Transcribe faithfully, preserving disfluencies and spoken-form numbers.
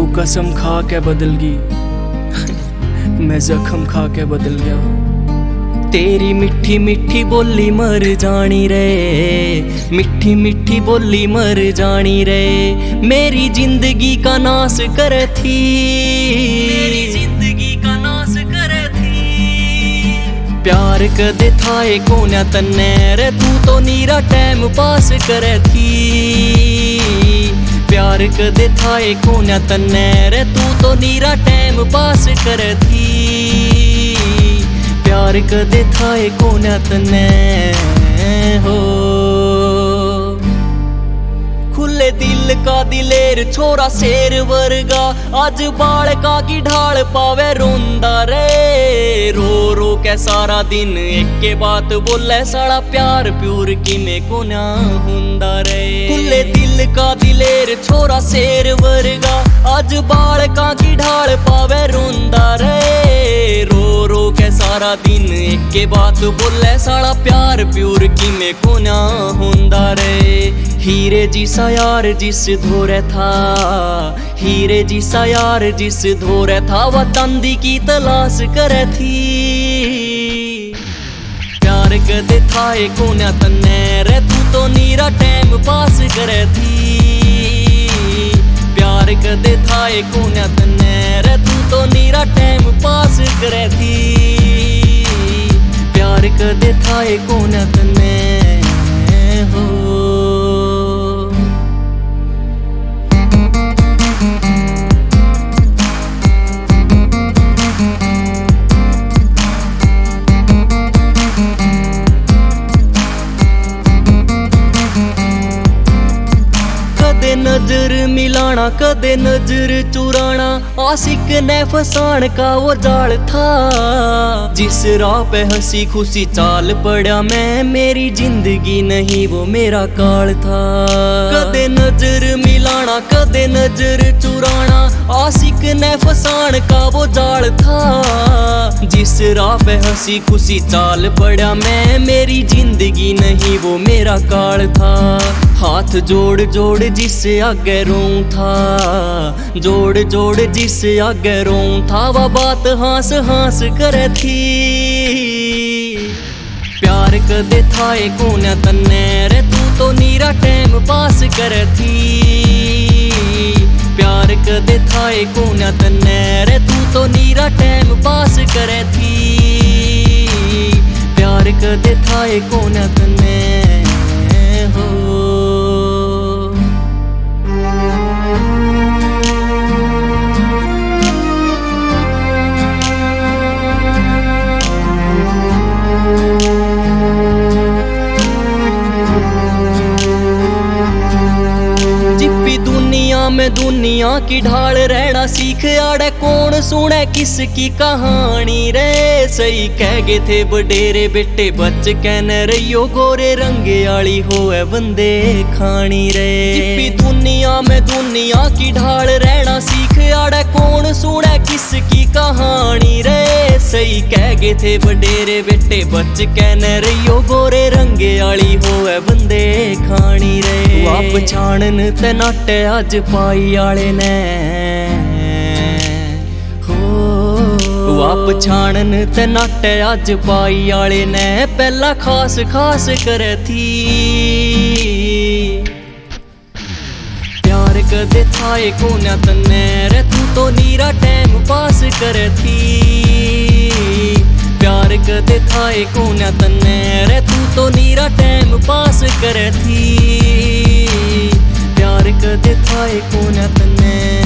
तू कसम खा के बदल गई, मैं जख्म खा के बदल गया। तेरी मिठी मिठी बोली मर जानी रे, मिठी मिठी बोली मर जानी रे, मेरी जिंदगी का नाश कर थी, मेरी जिंदगी का नाश कर थी। प्यार कदे थाए कोन्या तन्ने रे, तू तो नीरा टाइम पास कर थी। प्यार कदे थाए कोन्या तन्ने रे, तू तो नीरा टाइम पास कर थी। प्यार कदे थाए कोन्या तन्ने हो। खुले दिल का दिलेर छोरा शेर वर्गा, आज बालका की ढाल पावे रोंदा रे। रो रो के सारा दिन एक के बात बोले, साड़ा प्यार प्यूर की में कोन्या हुंदा रे। खुले दिल का दिलेर छोरा शेर वर्गा, आज बालका की ढाल पावे रोंदा रे। रो रो के सारा दिन एक के बात बोले, साड़ा प्यार प्यूर की में कोन्या हुंदा रे। हीरे जिसा यार जिस धोरे था, हीरे जिसा यार जिस धोरे था, वह चांदी की तलाश करे थी। प्यार कदे थाए कोन्या तन्ने रे, तू तो नीरा टाइम पास करे थी। प्यार कदे थाए कोन्या तन्ने रे, तू तो नीरा टाइम पास करे थी। प्यार कदे थाए कोन्या तन्ने हो। कदे नजर मिलाना कदे नजर चुराना, आशिक ने फसान का वो जाल था। जिस राह पे हंसी खुशी चाल पड़ा मैं, मेरी जिंदगी नहीं वो मेरा काल था। कदे नजर मिलाना कदे नजर चुराना, आशिक ने फसान का वो जाल था। जिस राह पे हंसी खुशी चाल पड़ा मैं, मेरी जिंदगी नहीं वो मेरा काल था। हाथ जोड़ जोड़ जिससे आगे रोऊं था, जोड़ जोड़ जिससे आगे रोऊं था, वह बात हास हास करे थी। प्यार कदे थाए कोन्या तन्ने रे, तू तो नीरा टाइम पास करे थी। प्यार कदे थाए कोन्या तन्ने रे, तू तो नीरा टाइम पास करे थी। प्यार कदे थाए कोन्या तन्ने हो। दुनिया में दुनिया की ढाल रहना सीख आड़े, कौन सुने किसकी कहानी रे। सही कह गए थे बडेरे बेटे बच कहने रहियो, गोरे रंगे आली होए बंदे खानी रे। दुनिया में दुनिया की ढाल रहना सीख आड़े, कौन सुने किसकी कहानी रे। सही कह गए थे बडेरे बेटे बच कहने रहियो, गोरे रंगे आली होए बंदे खानी रे। आप छाणन ते नाटे अज पाई आले ने हो। आप छाणन ते नाटे अज पाई आले ने, पहला खास खास करे थी। प्यार कदे थाए कोन्या तन्ने रे, तू तो नीरा टाइम पास करे थी। प्यार कदे थाए कोन्या तन्ने रे, तू तो नीरा टाइम पास करे थी। प्यार कदे थाए कोन्या तन्ने